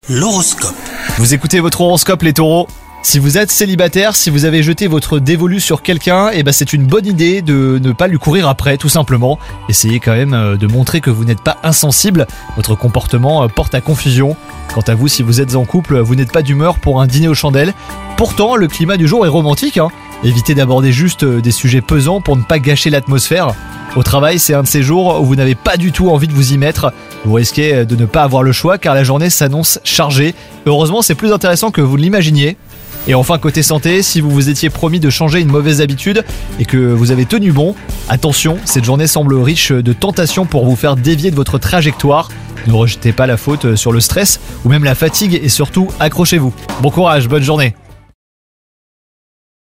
L'horoscope. Vous écoutez votre horoscope les taureaux. Si vous êtes célibataire, si vous avez jeté votre dévolu sur quelqu'un, c'est une bonne idée de ne pas lui courir après, tout simplement. Essayez quand même de montrer que vous n'êtes pas insensible. Votre comportement porte à confusion. Quant à vous, si vous êtes en couple, vous n'êtes pas d'humeur pour un dîner aux chandelles. Pourtant, le climat du jour est romantique. Évitez d'aborder juste des sujets pesants pour ne pas gâcher l'atmosphère. Au travail, c'est un de ces jours où vous n'avez pas du tout envie de vous y mettre. Vous risquez de ne pas avoir le choix car la journée s'annonce chargée. Heureusement, c'est plus intéressant que vous ne l'imaginiez. Et enfin, côté santé, si vous vous étiez promis de changer une mauvaise habitude et que vous avez tenu bon, attention, cette journée semble riche de tentations pour vous faire dévier de votre trajectoire. Ne rejetez pas la faute sur le stress ou même la fatigue et surtout accrochez-vous. Bon courage, bonne journée.